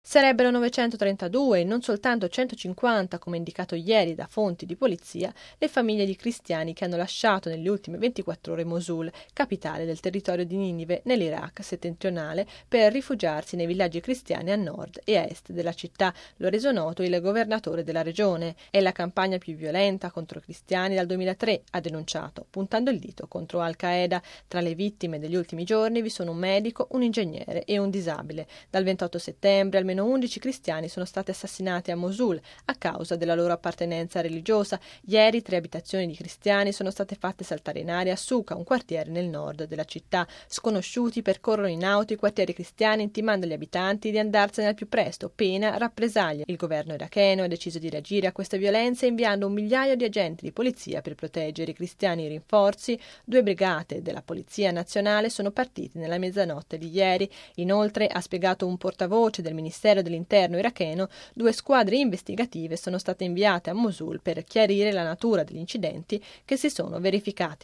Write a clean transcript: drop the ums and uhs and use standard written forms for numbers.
Sarebbero 932 e non soltanto 150, come indicato ieri da fonti di polizia, le famiglie di cristiani che hanno lasciato nelle ultime 24 ore Mosul, capitale del territorio di Ninive, nell'Iraq settentrionale, per rifugiarsi nei villaggi cristiani a nord e a est della città. Lo ha reso noto il governatore della regione. È la campagna più violenta contro i cristiani dal 2003, ha denunciato, puntando il dito contro Al-Qaeda. Tra le vittime degli ultimi giorni vi sono un medico, un ingegnere e un disabile. Dal 28 settembre almeno 11 cristiani sono stati assassinati a Mosul a causa della loro appartenenza religiosa. Ieri 3 abitazioni di cristiani sono state fatte saltare in aria a Suqa, un quartiere nel nord della città. Sconosciuti percorrono in auto i quartieri cristiani intimando agli abitanti di andarsene al più presto, pena rappresaglie. Il governo iracheno ha deciso di reagire a queste violenze inviando 1 migliaio di agenti di polizia per proteggere i cristiani. I rinforzi, 2 brigate della Polizia Nazionale sono partiti nella mezzanotte di ieri. Inoltre, ha spiegato un portavoce del Ministero dell'Interno iracheno, 2 squadre investigative sono state inviate a Mosul per chiarire la natura degli incidenti che si sono verificati.